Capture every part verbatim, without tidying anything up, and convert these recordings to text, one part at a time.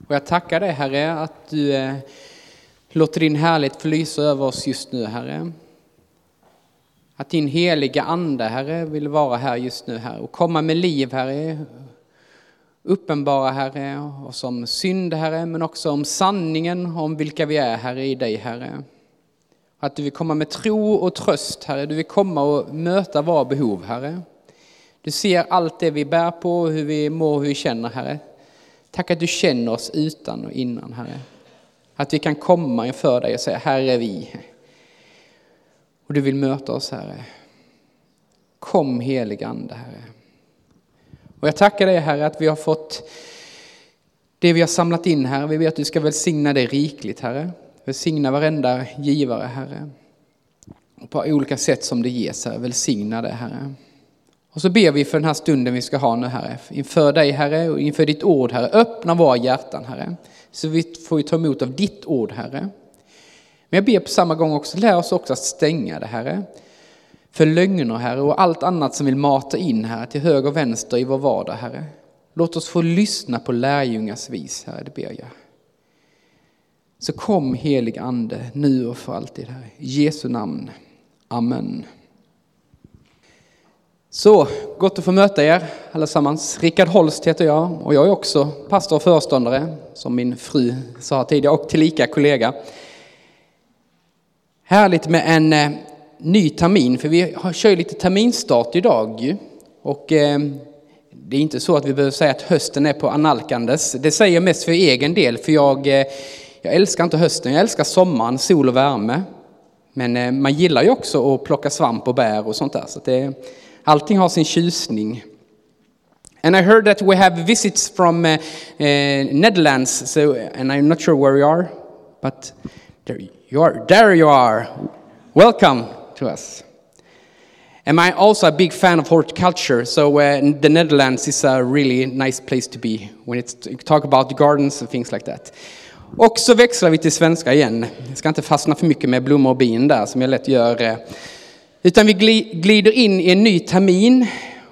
Och jag tackar dig, Herre, att du eh, låter din härlighet förlysa över oss just nu, Herre. Att din heliga ande, Herre, vill vara här just nu, Herre. Och komma med liv, Herre. Uppenbara, Herre, och som synd, Herre, men också om sanningen om vilka vi är, Herre, i dig, Herre. Att du vill komma med tro och tröst, Herre. Du vill komma och möta våra behov, Herre. Du ser allt det vi bär på, hur vi mår, hur vi känner, Herre. Tack att du känner oss utan och innan, Herre. Att vi kan komma inför dig och säga, här är vi. Och du vill möta oss, Herre. Kom, helig ande, Herre. Och jag tackar dig, Herre, att vi har fått det vi har samlat in, Herre. Vi vet att du ska välsigna det rikligt, Herre. Välsigna varenda givare, Herre. Och på olika sätt som det ges, Herre. Välsigna det, Herre. Och så ber vi för den här stunden vi ska ha nu, Herre. Inför dig, Herre, och inför ditt ord, Herre. Öppna våra hjärtan, Herre. Så vi får ta emot av ditt ord, Herre. Men jag ber på samma gång också, lär oss också att stänga det, Herre. För lögner, Herre, och allt annat som vill mata in, Herre, till höger och vänster i vår vardag, Herre. Låt oss få lyssna på lärjungars vis, Herre, det ber jag. Så kom, helig ande, nu och för alltid, Herre. I Jesu namn. Amen. Så, gott att få möta er allesammans. Rickard Holst heter jag, och jag är också pastor och föreståndare, som min fru sa tidigare, och tillika kollega. Härligt med en eh, ny termin, för vi har kört lite terminstart idag ju. Och eh, det är inte så att vi behöver säga att hösten är på analkandes. Det säger jag mest för egen del, för jag, eh, jag älskar inte hösten, jag älskar sommaren, sol och värme. Men eh, man gillar ju också att plocka svamp och bär och sånt där, så det, allting har sin tjusning. And I heard that we have visits from uh, uh, Netherlands, so, and I'm not sure where you are, but there you are. There you are. Welcome to us. And I'm also a big fan of horticulture, so uh, the Netherlands is a really nice place to be when it's you talk about the gardens and things like that. Och så växlar vi till svenska igen. Jag ska inte fastna för mycket med blommor och bin där som jag lätt gör. Utan vi glider in i en ny termin.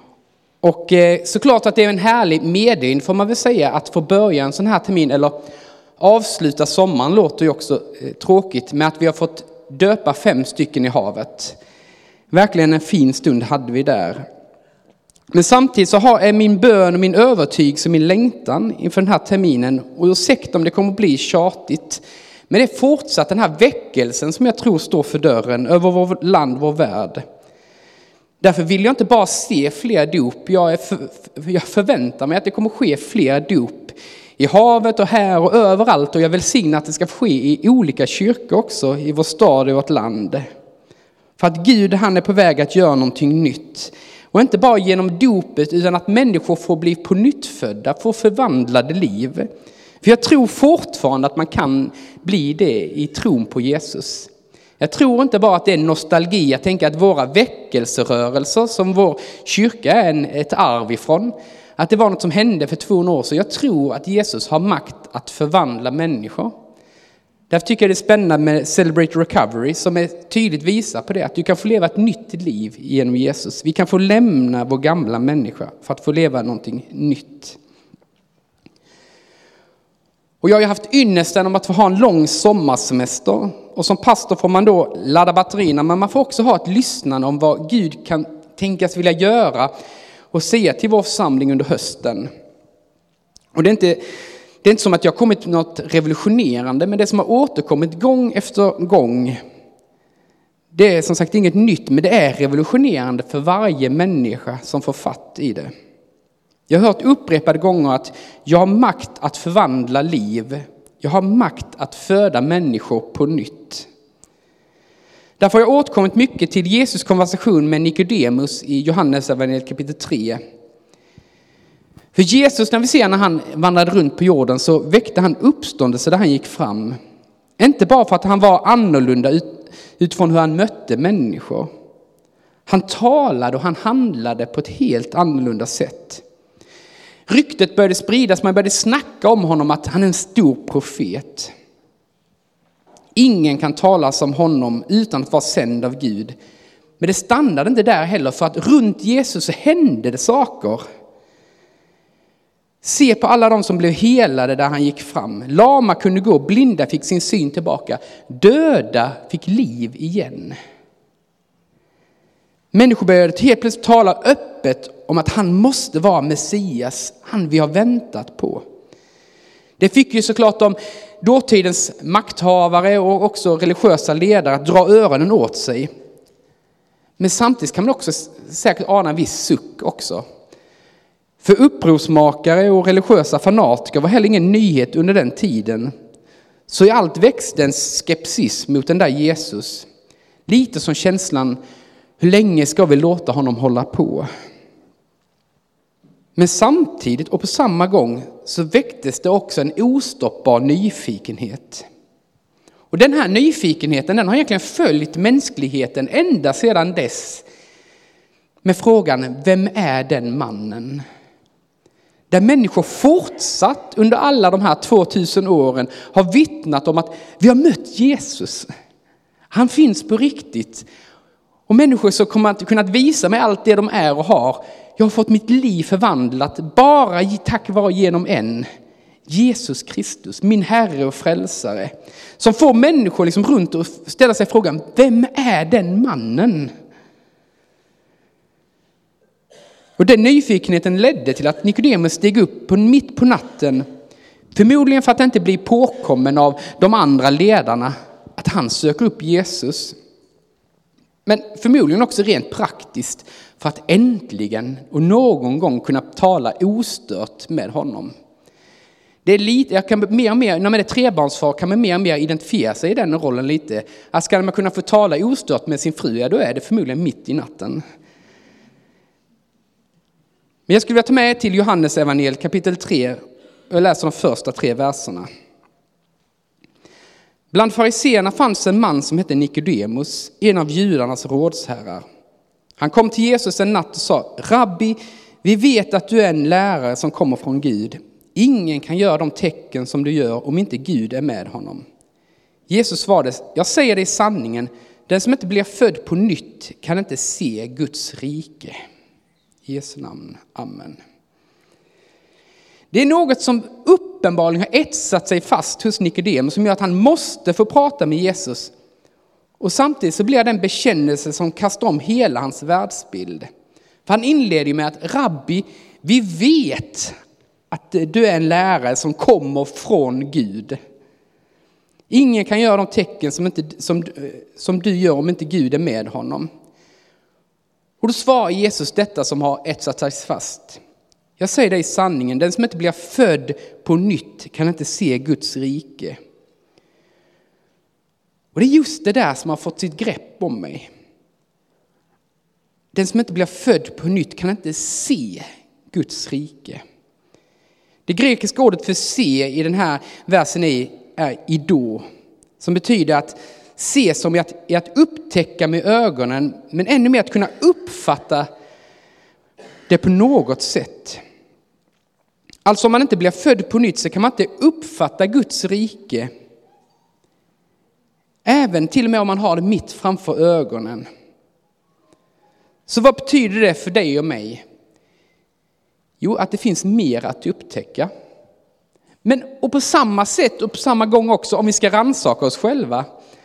Och såklart att det är en härlig medvind, får man väl säga, att få börja en sån här termin eller avsluta sommaren låter ju också tråkigt med att vi har fått döpa fem stycken i havet. Verkligen en fin stund hade vi där. Men samtidigt så har, är min bön och min övertygelse och min längtan inför den här terminen, och ursäkta om det kommer att bli tjatigt, men det är fortsatt den här väckelsen som jag tror står för dörren över vårt land, vår värld. Därför vill jag inte bara se fler dop, jag, är för, jag förväntar mig att det kommer ske fler dop i havet och här och överallt, och jag välsignar att det ska ske i olika kyrkor också i vår stad och vårt land. För att Gud, han är på väg att göra någonting nytt. Och inte bara genom dopet, utan att människor får bli på nytt födda, får förvandlade liv. För jag tror fortfarande att man kan bli det i tron på Jesus. Jag tror inte bara att det är nostalgi. Jag tänker att våra väckelserörelser, som vår kyrka är en, ett arv ifrån, att det var något som hände för tvåhundra år sedan. Jag tror att Jesus har makt att förvandla människor. Därför tycker jag det är spännande med Celebrate Recovery, som är tydligt visar på det. Att du kan få leva ett nytt liv genom Jesus. Vi kan få lämna vår gamla människa för att få leva någonting nytt. Och jag har ju haft ynnesten om att få ha en lång sommarsemester. Och som pastor får man då ladda batterierna, men man får också ha ett lyssnande om vad Gud kan tänkas vilja göra och säga till vår församling under hösten. Och det är inte... Det är inte som att jag har kommit något revolutionerande, men det som har återkommit gång efter gång, det är som sagt inget nytt, men det är revolutionerande för varje människa som får fatt i det. Jag har hört upprepade gånger att jag har makt att förvandla liv. Jag har makt att föda människor på nytt. Därför har jag återkommit mycket till Jesus konversation med Nikodemus i Johannes evangeliet kapitel tre. För Jesus, när vi ser när han vandrade runt på jorden, så väckte han uppståndelse där han gick fram. Inte bara för att han var annorlunda ut, utifrån hur han mötte människor. Han talade och han handlade på ett helt annorlunda sätt. Ryktet började spridas, man började snacka om honom att han är en stor profet. Ingen kan tala som honom utan att vara sänd av Gud. Men det stannade inte där heller, för att runt Jesus så hände det saker. Se på alla de som blev helade där han gick fram. Lama kunde gå, blinda fick sin syn tillbaka. Döda fick liv igen. Människor började helt plötsligt tala öppet om att han måste vara Messias, han vi har väntat på. Det fick ju såklart de dåtidens makthavare och också religiösa ledare att dra öronen åt sig. Men samtidigt kan man också säkert ana en viss suck också. För upprorsmakare och religiösa fanatiker var heller ingen nyhet under den tiden. Så i allt växte en skepsis mot den där Jesus. Lite som känslan, hur länge ska vi låta honom hålla på? Men samtidigt och på samma gång så väcktes det också en ostoppbar nyfikenhet. Och den här nyfikenheten, den har egentligen följt mänskligheten ända sedan dess. Med frågan, vem är den mannen? Där människor fortsatt under alla de här tvåtusen åren har vittnat om att vi har mött Jesus. Han finns på riktigt. Och människor som kommer att kunna visa med allt det de är och har. Jag har fått mitt liv förvandlat bara tack vare genom en. Jesus Kristus, min Herre och frälsare. Som får människor liksom runt och ställa sig frågan, vem är den mannen? Och den nyfikenheten ledde till att Nikodemus steg upp på mitt på natten. Förmodligen för att inte bli påkommen av de andra ledarna. Att han söker upp Jesus. Men förmodligen också rent praktiskt för att äntligen och någon gång kunna tala ostört med honom. Det är lite, jag kan mer och mer, när man är trebarnsfar kan man mer och mer identifiera sig i den rollen lite. Att ska man kunna få tala ostört med sin fru, ja, då är det förmodligen mitt i natten. Men jag skulle vilja ta med till Johannes evangeliet kapitel tre och läsa de första tre verserna. Bland fariseerna fanns en man som hette Nikodemus, en av judarnas rådsherrar. Han kom till Jesus en natt och sa, Rabbi, vi vet att du är en lärare som kommer från Gud. Ingen kan göra de tecken som du gör om inte Gud är med honom. Jesus svarade, jag säger dig sanningen, den som inte blir född på nytt kan inte se Guds rike. I Jesu namn, amen. Det är något som uppenbarligen har etsat sig fast hos Nikodemus som gör att han måste få prata med Jesus. Och samtidigt så blir det en bekännelse som kastar om hela hans världsbild. För han inleder med att Rabbi, vi vet att du är en lärare som kommer från Gud. Ingen kan göra de tecken som, inte, som, som du gör om inte Gud är med honom. Och då svarar Jesus detta som har etsat sig fast. Jag säger dig sanningen, den som inte blir född på nytt kan inte se Guds rike. Och det är just det där som har fått sitt grepp om mig. Den som inte blir född på nytt kan inte se Guds rike. Det grekiska ordet för se i den här versen är, är ido, som betyder att se som är att, är att upptäcka med ögonen, men ännu mer att kunna uppfatta det på något sätt. Alltså om man inte blir född på nytt så kan man inte uppfatta Guds rike. Även till och med om man har det mitt framför ögonen. Så vad betyder det för dig och mig? Jo, att det finns mer att upptäcka. Men och på samma sätt och på samma gång också, om vi ska rannsaka oss själva,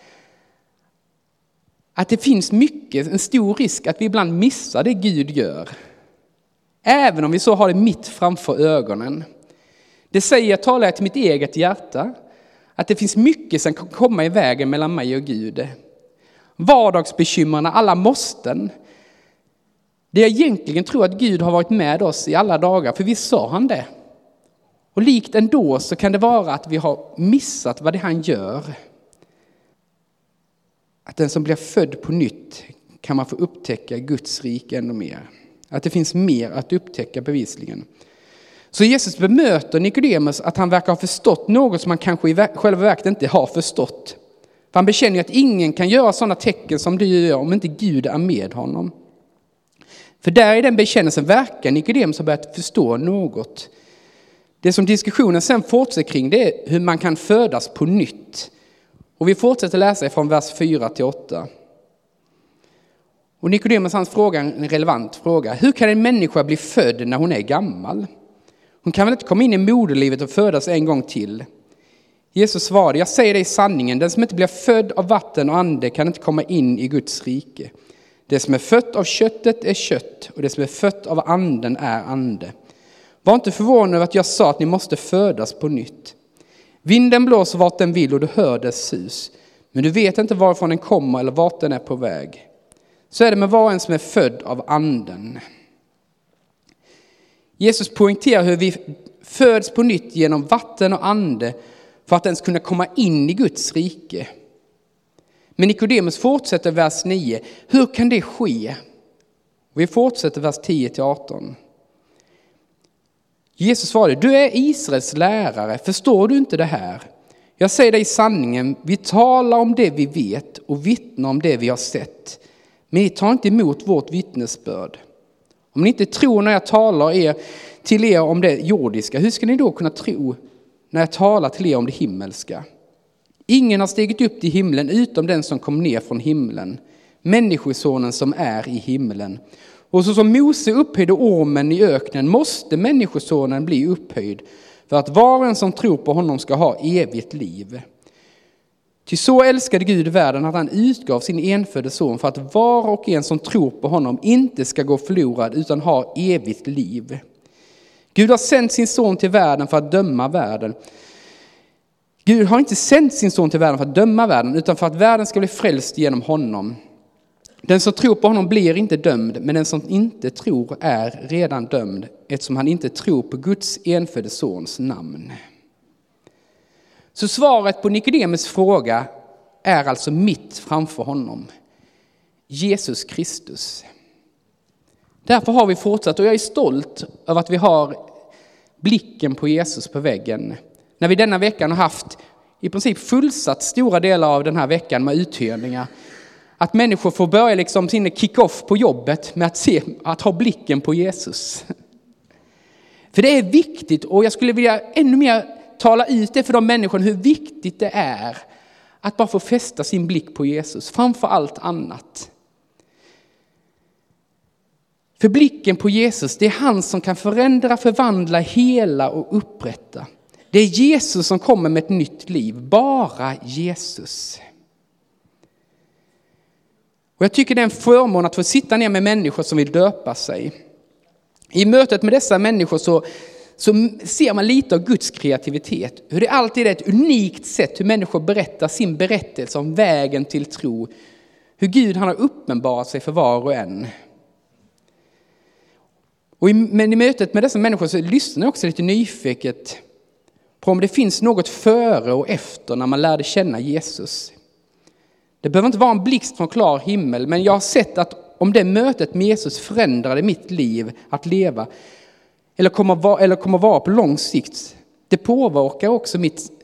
att det finns mycket, en stor risk att vi ibland missar det Gud gör. Även om vi så har det mitt framför ögonen. Det säger jag, talar jag till mitt eget hjärta, att det finns mycket som kan komma i vägen mellan mig och Gud. Vardagsbekymmerna, alla måsten. Det jag egentligen tror att Gud har varit med oss i alla dagar, för vi sa han det. Och likt ändå så kan det vara att vi har missat vad det han gör. Att den som blir född på nytt kan man få upptäcka Guds rike ännu mer. Att det finns mer att upptäcka bevisligen. Så Jesus bemöter Nikodemus att han verkar ha förstått något som han kanske i själva verket inte har förstått. För han bekänner att ingen kan göra sådana tecken som du gör om inte Gud är med honom. För där i den bekännelsen verkar Nikodemus ha börjat förstå något. Det som diskussionen sen fortsätter kring, det är hur man kan födas på nytt. Och vi fortsätter läsa från vers fyra till åtta. Och Nikodemus, hans fråga, en relevant fråga. Hur kan en människa bli född när hon är gammal? Hon kan väl inte komma in i moderlivet och födas en gång till? Jesus svarade, jag säger dig sanningen, den som inte blir född av vatten och ande kan inte komma in i Guds rike. Det som är fött av köttet är kött och det som är fött av anden är ande. Var inte förvånad över att jag sa att ni måste födas på nytt. Vinden blåser vart den vill och du hör dess sus. Men du vet inte varifrån den kommer eller vart den är på väg. Så är det med var och en som är född av anden. Jesus poängterar hur vi föds på nytt genom vatten och ande för att ens kunna komma in i Guds rike. Men Nikodemus fortsätter vers nio. Hur kan det ske? Vi fortsätter vers tio till arton. Jesus svarade, du är Israels lärare, förstår du inte det här? Jag säger dig sanningen, vi talar om det vi vet och vittnar om det vi har sett. Men ni tar inte emot vårt vittnesbörd. Om ni inte tror när jag talar er, till er om det jordiska, hur ska ni då kunna tro när jag talar till er om det himmelska? Ingen har stigit upp till himlen utom den som kom ner från himlen, människosonen som är i himlen. Och så som Mose upphöjde ormen i öknen måste människosonen bli upphöjd för att var och en som tror på honom ska ha evigt liv. Ty så älskade Gud världen att han utgav sin enfödde son för att var och en som tror på honom inte ska gå förlorad utan ha evigt liv. Gud har sänt sin son till världen för att döma världen. Gud har inte sänt sin son till världen för att döma världen utan för att världen ska bli frälst genom honom. Den som tror på honom blir inte dömd, men den som inte tror är redan dömd eftersom han inte tror på Guds enfödde sons namn. Så svaret på Nikodemus fråga är alltså mitt framför honom. Jesus Kristus. Därför har vi fortsatt och jag är stolt över att vi har blicken på Jesus på väggen. När vi denna veckan har haft i princip fullsatt stora delar av den här veckan med uthyrningar. Att människor får börja liksom sin kick-off på jobbet med att, se, att ha blicken på Jesus. För det är viktigt och jag skulle vilja ännu mer tala ut det för de människorna hur viktigt det är att bara få fästa sin blick på Jesus framför allt annat. För blicken på Jesus, det är han som kan förändra, förvandla, hela och upprätta. Det är Jesus som kommer med ett nytt liv, bara Jesus. Och jag tycker det är en förmån att få sitta ner med människor som vill döpa sig. I mötet med dessa människor så, så ser man lite av Guds kreativitet. Hur det alltid är ett unikt sätt hur människor berättar sin berättelse om vägen till tro. Hur Gud han har uppenbarat sig för var och en. Och i, men i mötet med dessa människor så lyssnar jag också lite nyfiket på om det finns något före och efter när man lärde känna Jesus. Det behöver inte vara en blixt från klar himmel, men jag har sett att om det mötet med Jesus förändrade mitt liv att leva, eller kommer vara, eller kommer vara på lång sikt, det påverkar också, mitt,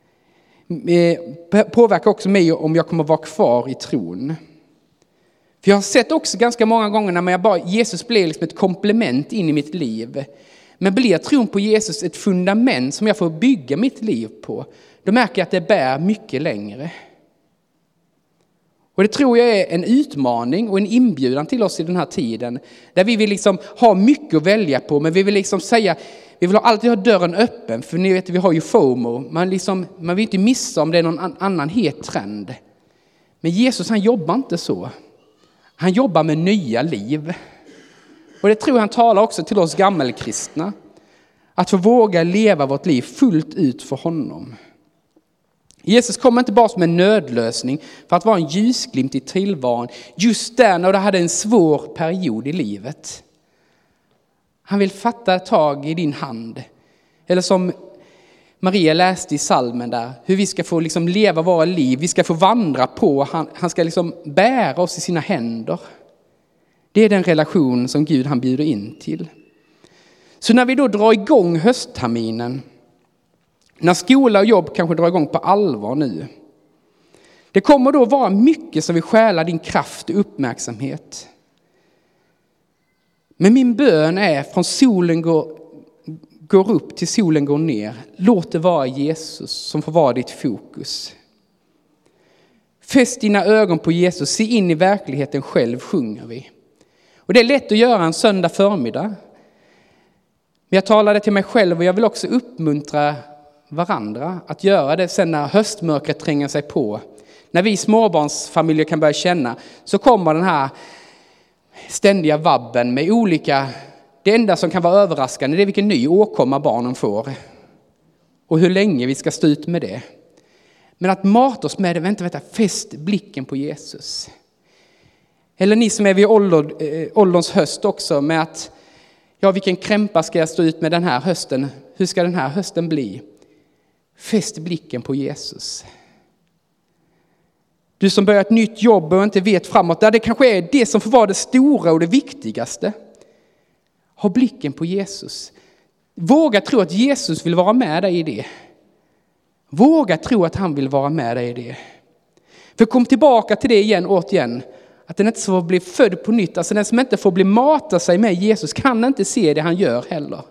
påverkar också mig om jag kommer vara kvar i tron. För jag har sett också ganska många gånger när jag bara, Jesus blir liksom ett komplement in i mitt liv. Men blir tron på Jesus ett fundament som jag får bygga mitt liv på, då märker jag att det bär mycket längre. Och det tror jag är en utmaning och en inbjudan till oss i den här tiden. Där vi vill liksom ha mycket att välja på. Men vi vill liksom säga, vi vill alltid ha dörren öppen. För ni vet, vi har ju FOMO. Man, liksom, man vill inte missa om det är någon annan het trend. Men Jesus han jobbar inte så. Han jobbar med nya liv. Och det tror jag han talar också till oss gammelkristna. Att få våga leva vårt liv fullt ut för honom. Jesus kommer inte bara som en nödlösning för att vara en ljusglimt i tillvaron. Just där när du hade en svår period i livet. Han vill fatta tag i din hand. Eller som Maria läste i salmen där. Hur vi ska få liksom leva våra liv. Vi ska få vandra på. Han, han ska liksom bära oss i sina händer. Det är den relation som Gud han bjuder in till. Så när vi då drar igång höstterminen. När skola och jobb kanske drar igång på allvar nu. Det kommer då vara mycket som vill stjäla din kraft och uppmärksamhet. Men min bön är från solen går, går upp till solen går ner. Låt det vara Jesus som får vara ditt fokus. Fäst dina ögon på Jesus. Se in i verkligheten själv, sjunger vi. Och det är lätt att göra en söndag förmiddag. Men jag talade till mig själv och jag vill också uppmuntra varandra att göra det sen när höstmörkret tränger sig på. När vi småbarnsfamiljer kan börja känna, så kommer den här ständiga vabben med olika, det enda som kan vara överraskande det är vilken ny åkomma barnen får. Och hur länge vi ska stå ut med det. Men att mata oss med det, vänta, vänta, fäst blicken på Jesus. Eller ni som är vid ålder, äh, ålderns höst också, med att, ja, vilken krämpa ska jag stå ut med den här hösten? Hur ska den här hösten bli? Fäst blicken på Jesus. Du som börjar ett nytt jobb och inte vet framåt, där det kanske är det som får vara det stora och det viktigaste. Ha blicken på Jesus. Våga tro att Jesus vill vara med dig i det. Våga tro att han vill vara med dig i det. För kom tillbaka till det igen och igen. Att den inte får bli född på nytt. Alltså den som inte får bli mata sig med Jesus kan inte se det han gör heller.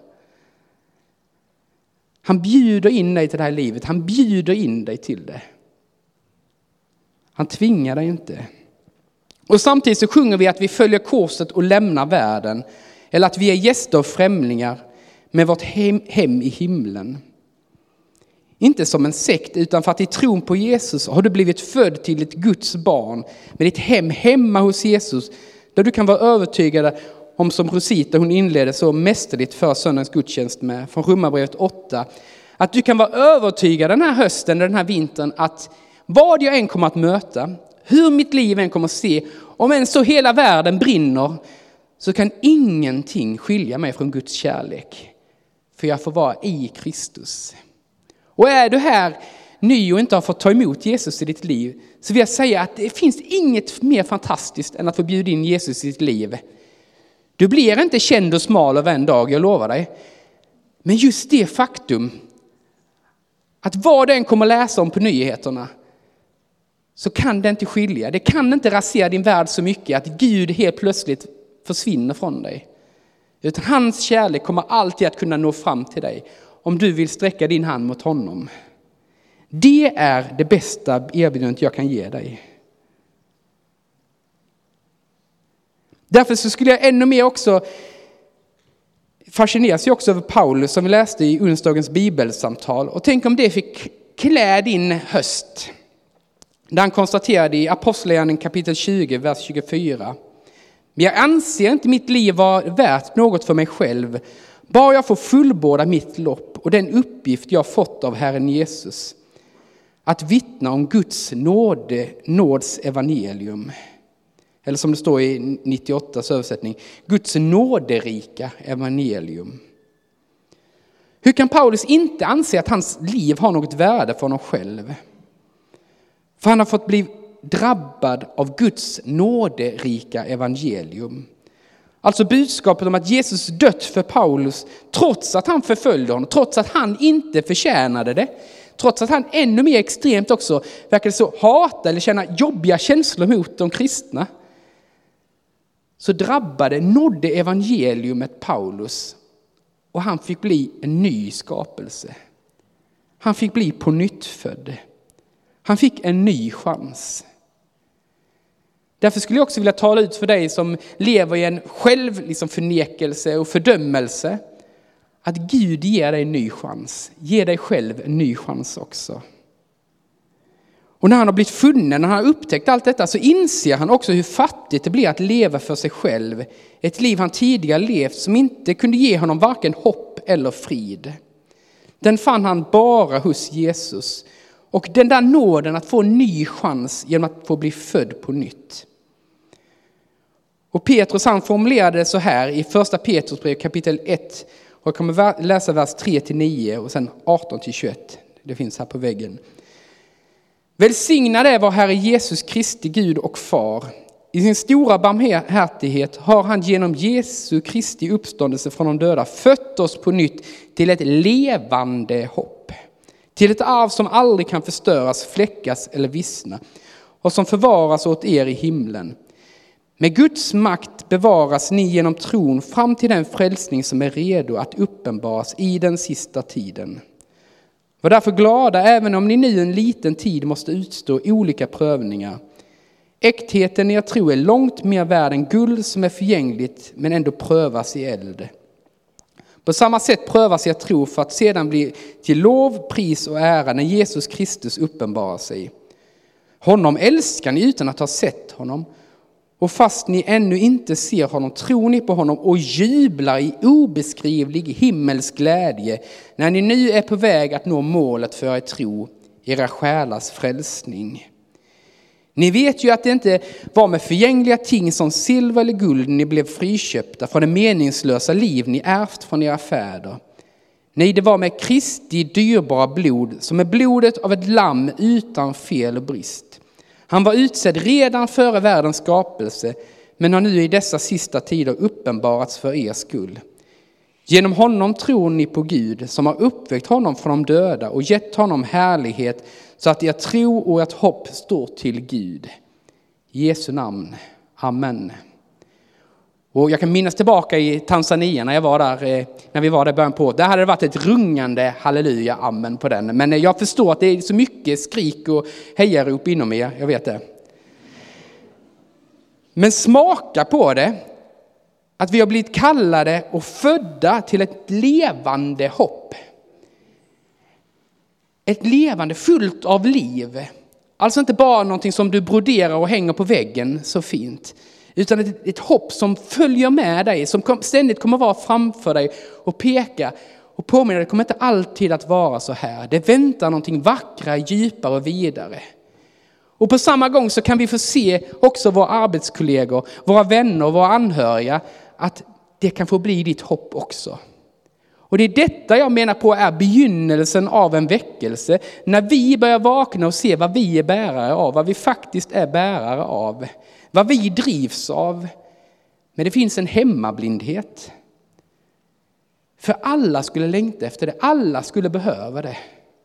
Han bjuder in dig till det här livet. Han bjuder in dig till det. Han tvingar dig inte. Och samtidigt så sjunger vi att vi följer korset och lämnar världen. Eller att vi är gäster och främlingar med vårt hem, hem i himlen. Inte som en sekt, utan för att i tron på Jesus har du blivit född till ett Guds barn. Med ditt hem hemma hos Jesus. Där du kan vara övertygad om, som Rosita hon inledde så mästerligt för söndagens gudstjänst med. Från Romarbrevet åtta. Att du kan vara övertygad den här hösten, den här vintern. Att vad jag än kommer att möta. Hur mitt liv än kommer att se. Om än så hela världen brinner. Så kan ingenting skilja mig från Guds kärlek. För jag får vara i Kristus. Och är du här ny och inte har fått ta emot Jesus i ditt liv, så vill jag säga att det finns inget mer fantastiskt än att få bjuda in Jesus i ditt liv. Du blir inte känd och smal av en dag, jag lovar dig. Men just det faktum att vad den kommer läsa om på nyheterna, så kan det inte skilja. Det kan inte rasera din värld så mycket att Gud helt plötsligt försvinner från dig. Utan hans kärlek kommer alltid att kunna nå fram till dig. Om du vill sträcka din hand mot honom. Det är det bästa erbjudandet jag kan ge dig. Därför så skulle jag ännu mer också fascineras jag också över Paulus som vi läste i onsdagens bibelsamtal. Och tänk om det fick klä din höst. Där han konstaterade i Apostlagärningarna kapitel tjugo, vers tjugofyra. Men jag anser inte mitt liv vara värt något för mig själv. Bara jag får fullborda mitt lopp och den uppgift jag fått av Herren Jesus. Att vittna om Guds nåde, nåds evangelium. Eller som det står i nittioåttas översättning. Guds nåderika evangelium. Hur kan Paulus inte anse att hans liv har något värde för honom själv? För han har fått bli drabbad av Guds nåderika evangelium. Alltså budskapet om att Jesus dött för Paulus trots att han förföljde honom, trots att han inte förtjänade det. Trots att han ännu mer extremt också verkade så hata eller känna jobbiga känslor mot de kristna. Så drabbade, nådde evangeliumet Paulus och han fick bli en ny skapelse. Han fick bli på nytt född. Han fick en ny chans. Därför skulle jag också vilja tala ut för dig som lever i en själv liksom förnekelse och fördömelse. Att Gud ger dig en ny chans. Ge dig själv en ny chans också. Och när han har blivit funnen, när han har upptäckt allt detta, så inser han också hur fattigt det blir att leva för sig själv. Ett liv han tidigare levt som inte kunde ge honom varken hopp eller frid. Den fann han bara hos Jesus. Och den där nåden att få en ny chans genom att få bli född på nytt. Och Petrus han formulerade det så här i första Petrusbrev kapitel ett. Och jag kommer läsa vers tre till nio och sen arton till tjugoett. Det finns här på väggen. Välsignad är vår Herre Jesus Kristi Gud och Far. I sin stora barmhärtighet har han genom Jesu Kristi uppståndelse från de döda fött oss på nytt till ett levande hopp. Till ett arv som aldrig kan förstöras, fläckas eller vissna. Och som förvaras åt er i himlen. Med Guds makt bevaras ni genom tron fram till den frälsning som är redo att uppenbaras i den sista tiden. Var därför glada även om ni nu en liten tid måste utstå olika prövningar. Äktheten i er tro är långt mer värd än guld som är förgängligt men ändå prövas i eld. På samma sätt prövas er tro för att sedan bli till lov, pris och ära när Jesus Kristus uppenbarar sig. Honom älskar ni utan att ha sett honom. Och fast ni ännu inte ser honom tror ni på honom och jublar i obeskrivlig himmelsk glädje när ni nu är på väg att nå målet för er tro, era själars frälsning. Ni vet ju att det inte var med förgängliga ting som silver eller guld ni blev friköpta från det meningslösa liv ni ärvt från era fäder. Nej, det var med Kristi dyrbara blod som är blodet av ett lamm utan fel och brist. Han var utsedd redan före världens skapelse, men har nu i dessa sista tider uppenbarats för er skull. Genom honom tror ni på Gud som har uppväckt honom från de döda och gett honom härlighet så att er tro och ert hopp står till Gud. I Jesu namn. Amen. Och jag kan minnas tillbaka i Tanzania när jag var där, när vi var där början på. Där hade det varit ett rungande halleluja, amen på den. Men jag förstår att det är så mycket skrik och hejarop inom er, jag vet det. Men smaka på det, att vi har blivit kallade och födda till ett levande hopp. Ett levande fullt av liv. Alltså inte bara någonting som du broderar och hänger på väggen så fint. Utan ett, ett hopp som följer med dig, som kom, ständigt kommer vara framför dig och peka och påminna dig. Det kommer inte alltid att vara så här. Det väntar någonting vackra, djupare och vidare. Och på samma gång så kan vi få se också våra arbetskollegor, våra vänner och våra anhöriga att det kan få bli ditt hopp också. Och det är detta jag menar på är begynnelsen av en väckelse. När vi börjar vakna och se vad vi är bärare av, vad vi faktiskt är bärare av. Vad vi drivs av. Men det finns en hemmablindhet. För alla skulle längta efter det. Alla skulle behöva det.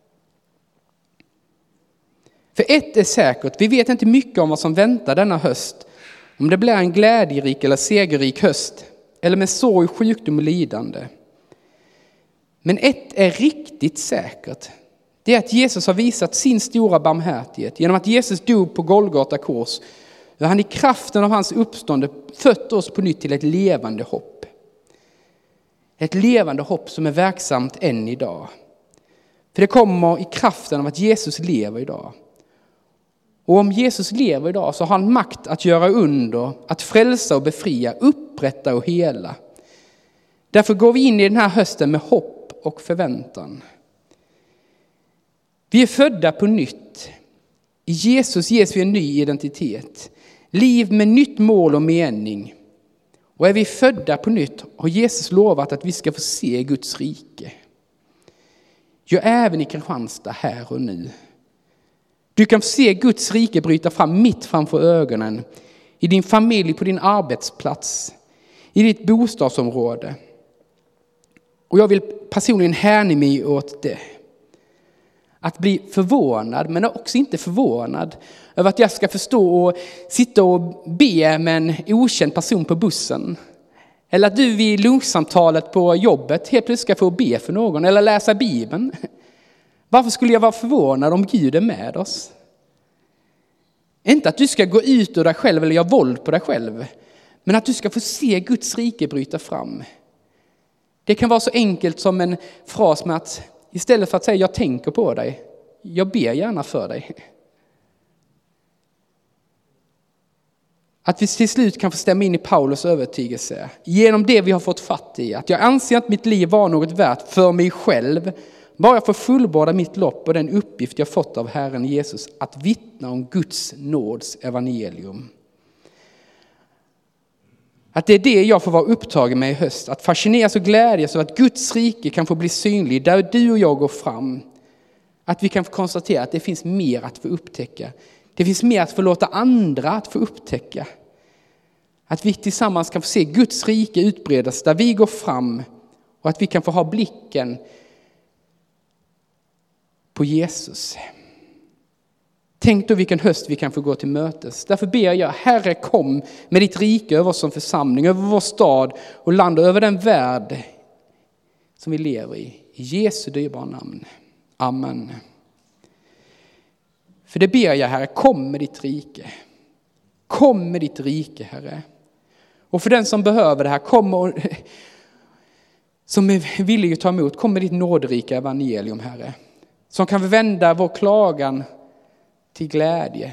För ett är säkert. Vi vet inte mycket om vad som väntar denna höst. Om det blir en glädjerik eller segerrik höst. Eller med sorg, sjukdom och lidande. Men ett är riktigt säkert. Det är att Jesus har visat sin stora barmhärtighet. Genom att Jesus dog på Golgata kors. Hur han i kraften av hans uppstånd fött oss på nytt till ett levande hopp. Ett levande hopp som är verksamt än idag. För det kommer i kraften av att Jesus lever idag. Och om Jesus lever idag så har han makt att göra under, att frälsa och befria, upprätta och hela. Därför går vi in i den här hösten med hopp och förväntan. Vi är födda på nytt. I Jesus ges vi en ny identitet. Liv med nytt mål och mening. Och är vi födda på nytt har Jesus lovat att vi ska få se Guds rike. Ja, även i Kristianstad här och nu. Du kan få se Guds rike bryta fram mitt framför ögonen. I din familj, på din arbetsplats. I ditt bostadsområde. Och jag vill personligen hänga mig åt det. Att bli förvånad, men också inte förvånad över att jag ska förstå och sitta och be med en okänd person på bussen. Eller att du vid lunchsamtalet på jobbet helt plötsligt ska få be för någon eller läsa Bibeln. Varför skulle jag vara förvånad om Gud är med oss? Inte att du ska gå ut ur dig själv eller göra våld på dig själv. Men att du ska få se Guds rike bryta fram. Det kan vara så enkelt som en fras med att istället för att säga jag tänker på dig, jag ber gärna för dig. Att vi till slut kan få stämma in i Paulus övertygelse. Genom det vi har fått fatt i. Att jag anser att mitt liv var något värt för mig själv. Bara jag får fullborda mitt lopp och den uppgift jag fått av Herren Jesus. Att vittna om Guds nåds evangelium. Att det är det jag får vara upptagen med i höst. Att fascineras och glädjas över att Guds rike kan få bli synlig. Där du och jag går fram. Att vi kan få konstatera att det finns mer att få upptäcka. Det finns mer att få låta andra att få upptäcka. Att vi tillsammans kan få se Guds rike utbredas där vi går fram. Och att vi kan få ha blicken på Jesus. Tänk då vilken höst vi kan få gå till mötes. Därför ber jag, Herre, kom med ditt rike över oss som församling, över vår stad och land och över den värld som vi lever i. I Jesu dyrbara namn. Amen. För det ber jag, Herre, kom med ditt rike. Kom med ditt rike, Herre. Och för den som behöver det här, kom och som är villig att ta emot. Kom med ditt nåderika evangelium, Herre. Som kan vända vår klagan till glädje.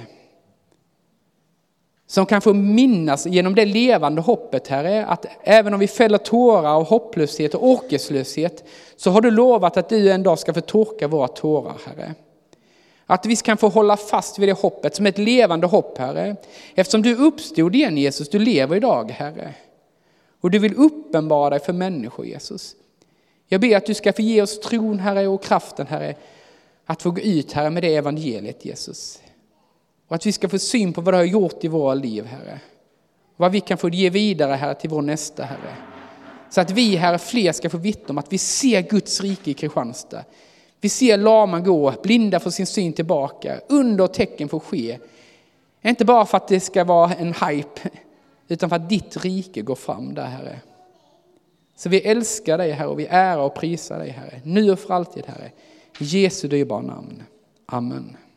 Som kan få minnas genom det levande hoppet, Herre, att även om vi fäller tårar och hopplöshet och orkeslöshet, så har du lovat att du en dag ska få torka våra tårar, Herre. Att vi kan få hålla fast vid det hoppet som ett levande hopp, Herre. Eftersom du uppstod igen, Jesus, du lever idag, Herre. Och du vill uppenbara dig för människor, Jesus. Jag ber att du ska få ge oss tron, Herre, och kraften, Herre, att få gå ut, Herre, med det evangeliet, Jesus. Och att vi ska få syn på vad du har gjort i våra liv, Herre. Och vad vi kan få ge vidare, Herre, till vår nästa, Herre. Så att vi, Herre, fler ska få vittna om att vi ser Guds rike i Kristianstad. Vi ser lama gå, blinda får sin syn tillbaka. Under och tecken får ske. Inte bara för att det ska vara en hype, utan för att ditt rike går fram där, Herre. Så vi älskar dig, Herre, och vi ärar och prisar dig, Herre. Nu och för alltid, Herre. I Jesu dyrbara namn. Amen.